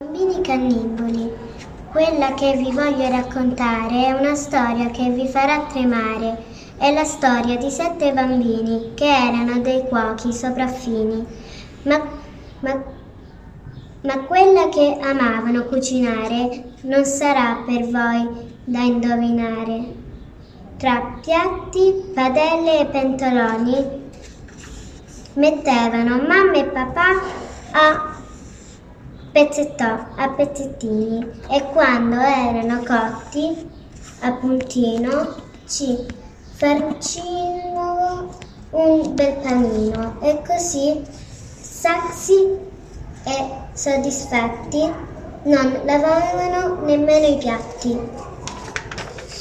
Bambini cannibali, quella che vi voglio raccontare è una storia che vi farà tremare. È la storia di 7 bambini che erano dei cuochi sopraffini, ma quella che amavano cucinare non sarà per voi da indovinare. Tra piatti, padelle e pentoloni mettevano mamma e papà a pezzettini e quando erano cotti a puntino ci farcivano un bel panino e così sazi e soddisfatti non lavavano nemmeno i piatti.